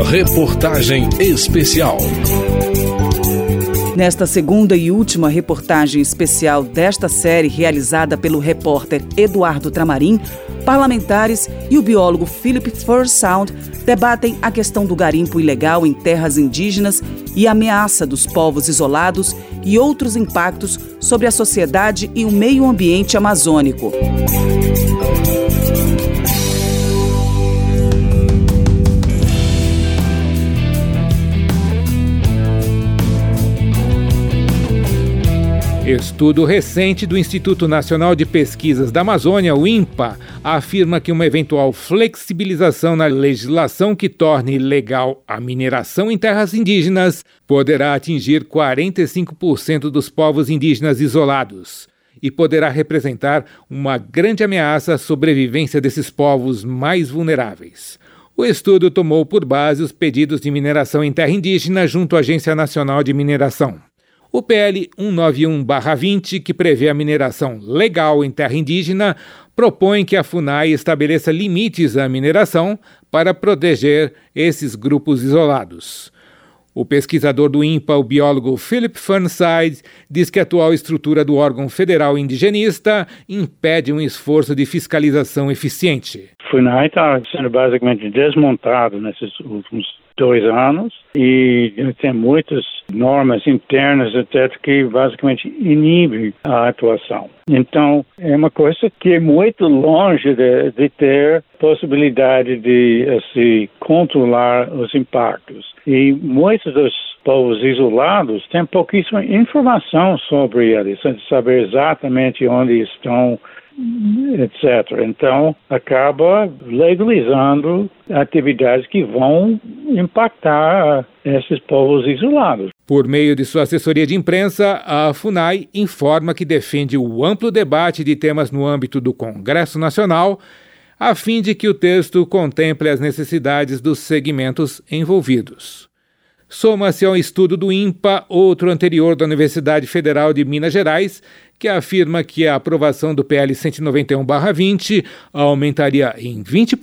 Reportagem especial. Nesta segunda e última reportagem especial desta série, realizada pelo repórter Eduardo Tramarim, parlamentares e o biólogo Philip Fursound debatem a questão do garimpo ilegal em terras indígenas e a ameaça dos povos isolados e outros impactos sobre a sociedade e o meio ambiente amazônico. Estudo recente do Instituto Nacional de Pesquisas da Amazônia, o INPA, afirma que uma eventual flexibilização na legislação que torne legal a mineração em terras indígenas poderá atingir 45% dos povos indígenas isolados e poderá representar uma grande ameaça à sobrevivência desses povos mais vulneráveis. O estudo tomou por base os pedidos de mineração em terra indígena junto à Agência Nacional de Mineração. O PL 191/20, que prevê a mineração legal em terra indígena, propõe que a FUNAI estabeleça limites à mineração para proteger esses grupos isolados. O pesquisador do INPA, o biólogo Philip Fursound, diz que a atual estrutura do órgão federal indigenista impede um esforço de fiscalização eficiente. A FUNAI está sendo basicamente desmontado nesses últimos 2 anos e tem muitas normas internas, etc., que basicamente inibem a atuação. Então, é uma coisa que é muito longe de ter possibilidade de controlar os impactos. E muitos dos povos isolados têm pouquíssima informação sobre eles, sem saber exatamente onde estão, etc. Então, acaba legalizando atividades que vão impactar esses povos isolados. Por meio de sua assessoria de imprensa, a FUNAI informa que defende o amplo debate de temas no âmbito do Congresso Nacional, a fim de que o texto contemple as necessidades dos segmentos envolvidos. Soma-se ao estudo do INPA outro anterior da Universidade Federal de Minas Gerais, que afirma que a aprovação do PL 191/20 aumentaria em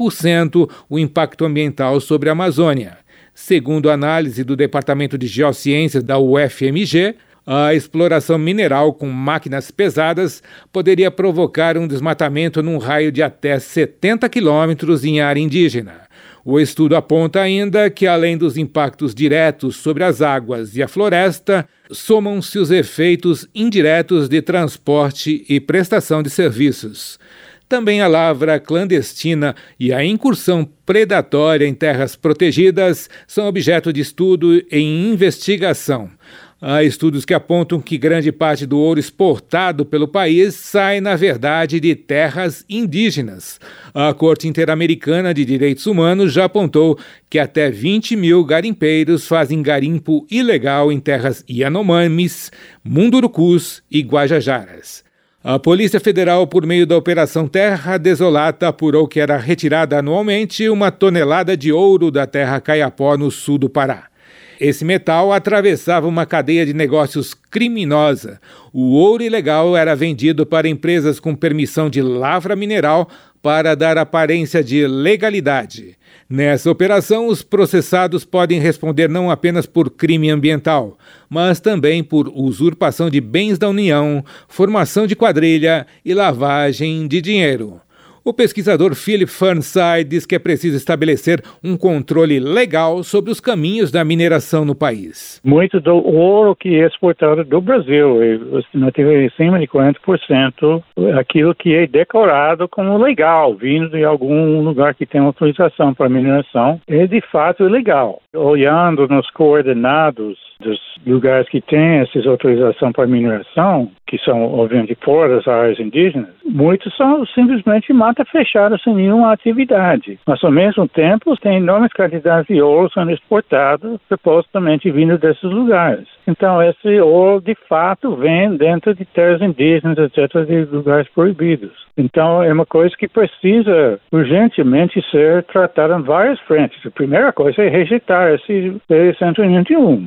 20% o impacto ambiental sobre a Amazônia. Segundo a análise do Departamento de Geociências da UFMG, a exploração mineral com máquinas pesadas poderia provocar um desmatamento num raio de até 70 quilômetros em área indígena. O estudo aponta ainda que, além dos impactos diretos sobre as águas e a floresta, somam-se os efeitos indiretos de transporte e prestação de serviços. Também a lavra clandestina e a incursão predatória em terras protegidas são objeto de estudo e investigação. Há estudos que apontam que grande parte do ouro exportado pelo país sai, na verdade, de terras indígenas. A Corte Interamericana de Direitos Humanos já apontou que até 20 mil garimpeiros fazem garimpo ilegal em terras Yanomamis, Mundurucus e Guajajaras. A Polícia Federal, por meio da Operação Terra Desolata, apurou que era retirada anualmente 1 tonelada de ouro da terra Caiapó, no sul do Pará. Esse metal atravessava uma cadeia de negócios criminosa. O ouro ilegal era vendido para empresas com permissão de lavra mineral para dar aparência de legalidade. Nessa operação, os processados podem responder não apenas por crime ambiental, mas também por usurpação de bens da União, formação de quadrilha e lavagem de dinheiro. O pesquisador Philip Fursound diz que é preciso estabelecer um controle legal sobre os caminhos da mineração no país. Muito do ouro que é exportado do Brasil, nós temos acima de 40% aquilo que é declarado como legal, vindo de algum lugar que tem autorização para mineração, é de fato ilegal. Olhando nos coordenados dos lugares que têm essa autorização para mineração, que são, obviamente, fora das áreas indígenas, muitos são simplesmente mata fechada sem nenhuma atividade. Mas, ao mesmo tempo, tem enormes quantidades de ouro sendo exportado, supostamente vindo desses lugares. Então, esse ouro, de fato, vem dentro de terras indígenas, etc., de lugares proibidos. Então, é uma coisa que precisa urgentemente ser tratada em várias frentes. A primeira coisa é rejeitar esse PL 191, mas também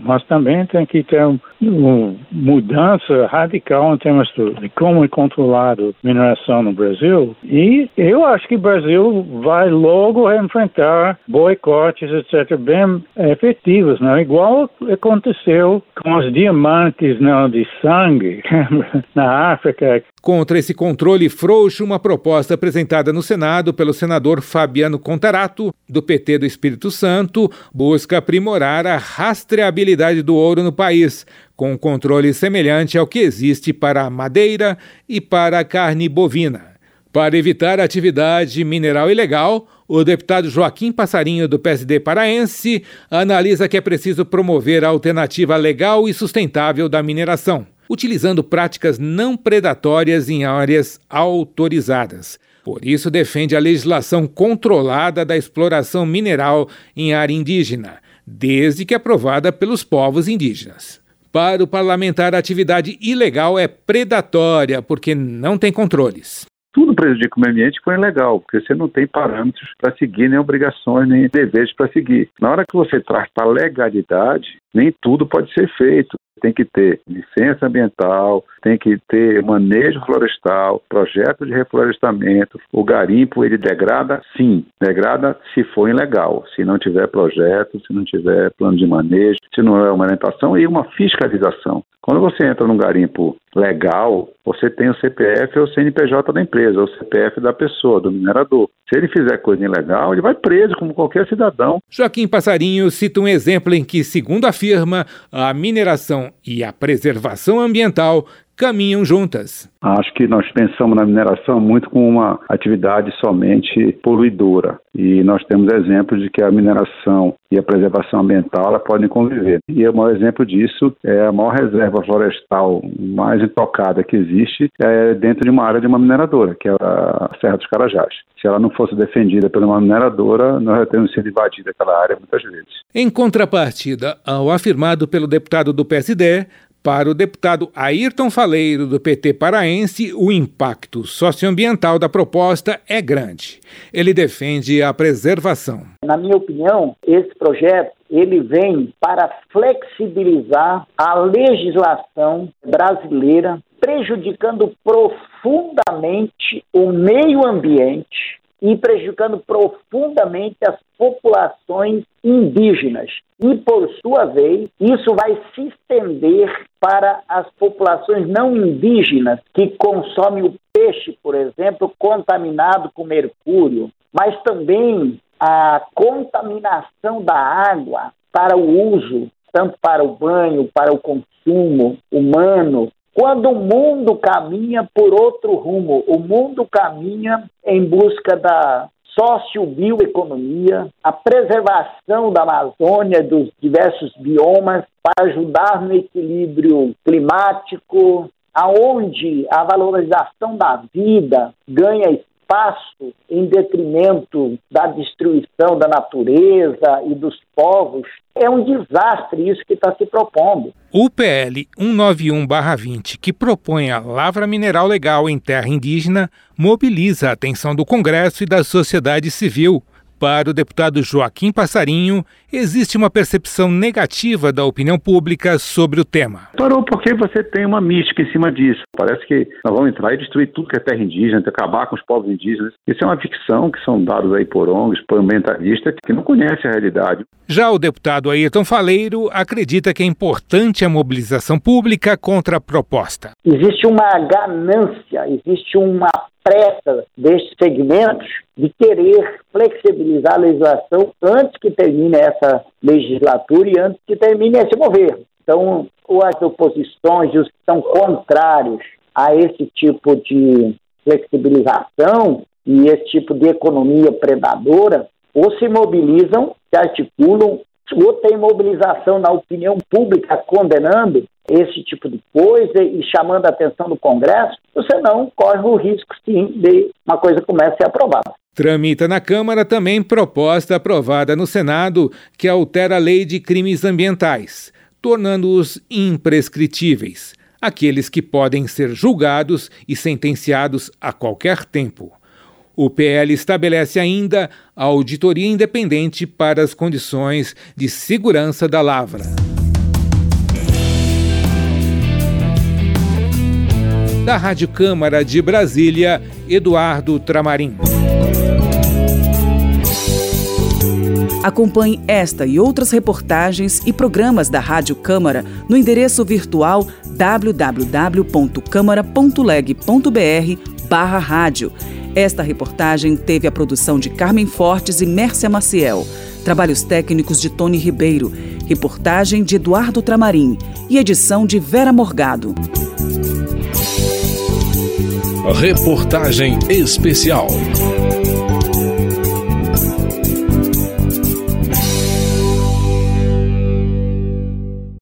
também tem que ter uma mudança radical em termos de como é controlado a mineração no Brasil. E eu acho que o Brasil vai logo enfrentar boicotes, etc., bem efetivos, né? Igual aconteceu com os diamantes, não, de sangue na África. Contra esse controle frouxo, uma proposta apresentada no Senado pelo senador Fabiano Contarato, do PT do Espírito Santo, busca aprimorar a rastreabilidade do ouro no país, com um controle semelhante ao que existe para a madeira e para a carne bovina. Para evitar a atividade mineral ilegal, o deputado Joaquim Passarinho, do PSD paraense, analisa que é preciso promover a alternativa legal e sustentável da mineração, utilizando práticas não predatórias em áreas autorizadas. Por isso, defende a legislação controlada da exploração mineral em área indígena, desde que aprovada pelos povos indígenas. Para o parlamentar, a atividade ilegal é predatória, porque não tem controles. Tudo prejudica o meio ambiente quando é ilegal, porque você não tem parâmetros para seguir, nem obrigações, nem deveres para seguir. Na hora que você traz para a legalidade, nem tudo pode ser feito. Tem que ter licença ambiental, tem que ter manejo florestal, projeto de reflorestamento. O garimpo, ele degrada, sim, degrada se for ilegal, se não tiver projeto, se não tiver plano de manejo, se não é uma orientação e uma fiscalização. Quando você entra num garimpo legal, você tem o CPF ou o CNPJ da empresa, ou o CPF da pessoa, do minerador. Se ele fizer coisa ilegal, ele vai preso como qualquer cidadão. Joaquim Passarinho cita um exemplo em que, segundo afirma, a mineração e a preservação ambiental caminham juntas. Acho que nós pensamos na mineração muito como uma atividade somente poluidora. E nós temos exemplos de que a mineração e a preservação ambiental elas podem conviver. E o maior exemplo disso é a maior reserva florestal mais intocada que existe dentro de uma área de uma mineradora, que é a Serra dos Carajás. Se ela não fosse defendida por uma mineradora, nós já teríamos sido invadida aquela área muitas vezes. Em contrapartida ao afirmado pelo deputado do PSD, para o deputado Ayrton Faleiro, do PT paraense, o impacto socioambiental da proposta é grande. Ele defende a preservação. Na minha opinião, esse projeto ele vem para flexibilizar a legislação brasileira, prejudicando profundamente o meio ambiente e prejudicando profundamente as populações indígenas. E, por sua vez, isso vai se estender para as populações não indígenas que consomem o peixe, por exemplo, contaminado com mercúrio, mas também a contaminação da água para o uso, tanto para o banho, para o consumo humano. Quando o mundo caminha por outro rumo, o mundo caminha em busca da socio-bioeconomia, a preservação da Amazônia, dos diversos biomas, para ajudar no equilíbrio climático, aonde a valorização da vida ganha espaço em detrimento da destruição da natureza e dos povos. É um desastre isso que está se propondo. O PL 191/20, que propõe a lavra mineral legal em terra indígena, mobiliza a atenção do Congresso e da sociedade civil. Para o deputado Joaquim Passarinho, existe uma percepção negativa da opinião pública sobre o tema. Parou porque você tem uma mística em cima disso. Parece que nós vamos entrar e destruir tudo que é terra indígena, acabar com os povos indígenas. Isso é uma ficção que são dados aí por ONGs, por ambientalistas, que não conhecem a realidade. Já o deputado Ayrton Faleiro acredita que é importante a mobilização pública contra a proposta. Existe uma ganância, existe uma pressa destes segmentos de querer flexibilizar a legislação antes que termine essa legislatura e antes que termine esse governo. Então, as oposições e os que são contrários a esse tipo de flexibilização e esse tipo de economia predadora, ou se mobilizam, se articulam, ou tem mobilização na opinião pública condenando esse tipo de coisa e chamando a atenção do Congresso, você não corre o risco, sim, de uma coisa comece a ser aprovada. Tramita na Câmara também proposta aprovada no Senado que altera a lei de crimes ambientais, tornando-os imprescritíveis, aqueles que podem ser julgados e sentenciados a qualquer tempo. O PL estabelece ainda a auditoria independente para as condições de segurança da lavra. Da Rádio Câmara de Brasília, Eduardo Tramarim. Acompanhe esta e outras reportagens e programas da Rádio Câmara no endereço virtual www.câmara.leg.br/rádio. Esta reportagem teve a produção de Carmen Fortes e Mércia Maciel, trabalhos técnicos de Tony Ribeiro, reportagem de Eduardo Tramarim e edição de Vera Morgado. Reportagem especial.